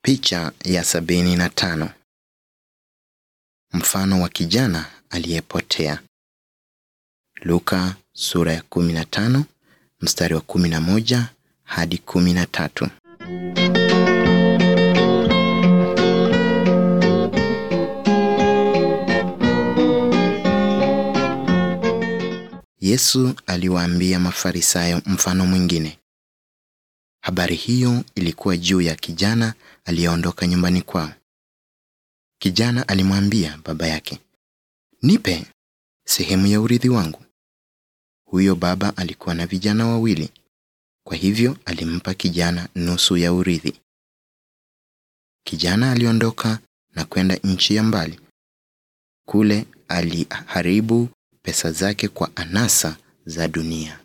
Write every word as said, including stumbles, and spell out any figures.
Picha ya sabini na tano. Mfano wa kijana aliyepotea. Luka sura ya kumi na tano mstari wa kumi na moja hadi kumi na tatu. Yesu aliwaambia Mafarisayo mfano mwingine. Habari hiyo ilikuwa juu ya kijana aliyeondoka nyumbani kwao. Kijana alimwambia baba yake, "Nipe sehemu ya urithi wangu." Huyo baba alikuwa na vijana wawili, kwa hivyo alimpa kijana nusu ya urithi. Kijana aliondoka na kwenda nchi ya mbali. Kule aliharibu pesa zake kwa anasa za dunia.